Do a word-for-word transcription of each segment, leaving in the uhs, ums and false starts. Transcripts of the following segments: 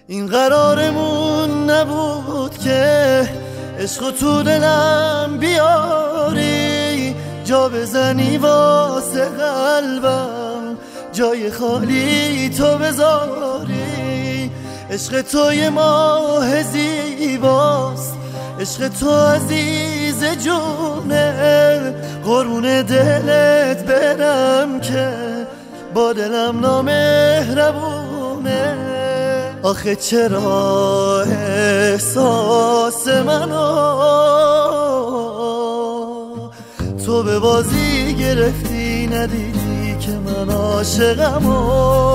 این قرارمون نبود که عشق تو دلم بیاری، جا بزنی واسه قلبم، جای خالی تو بذاری. عشق تو یه ماه زیباست، عشق تو عزیز جونه، قربون دلت برم که با دلم نامهربونه. آخه چرا احساس منو تو به بازی گرفتی، ندیدی که من عاشقمو.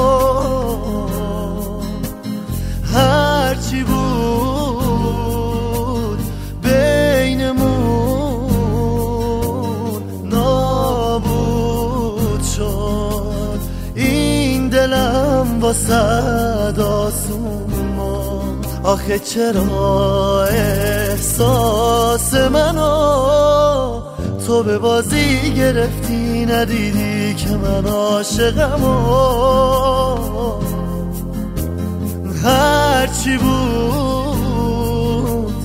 هرچی بود بینمون نابود شد، این دلم واسه آسوما. آخه چرا احساس منو تو به بازی گرفتی، ندیدی که من عاشقمو. هرچی بود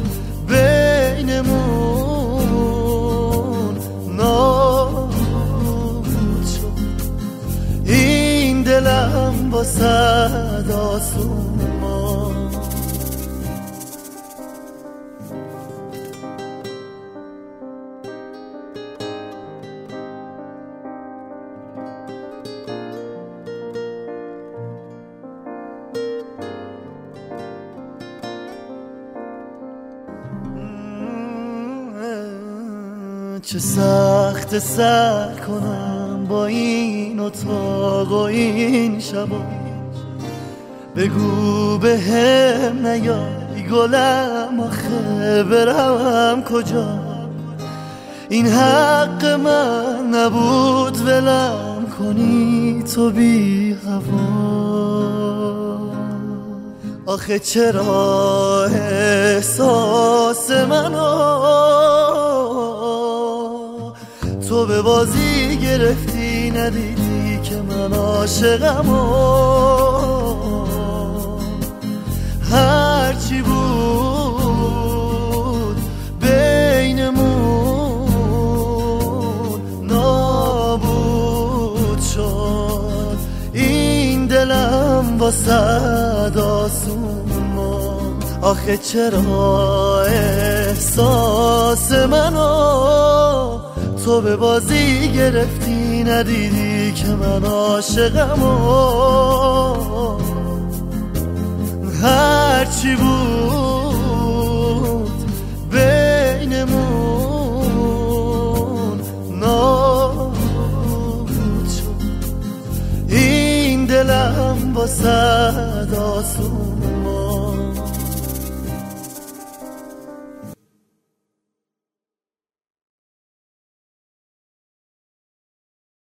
بینمون نابود شد، این دلم با صد آسوما. چه سخت سر کنم با این اتاق و این شبا، بگو به هم نیای گلم، آخه برم کجا؟ این حق من نبود ولم کنی تو بی هوا. آخه چرا احساس منو تو به بازی گرفتی، ندیدی که من عاشقمو. هرچی بود بینمون نابود شد، این دلم واسه آسوما. آخه چرا احساس منو تو به بازی گرفتی، ندیدی که من عاشقمو. هرچی بود بینمون نابود شد، این دلم با صد آسوما.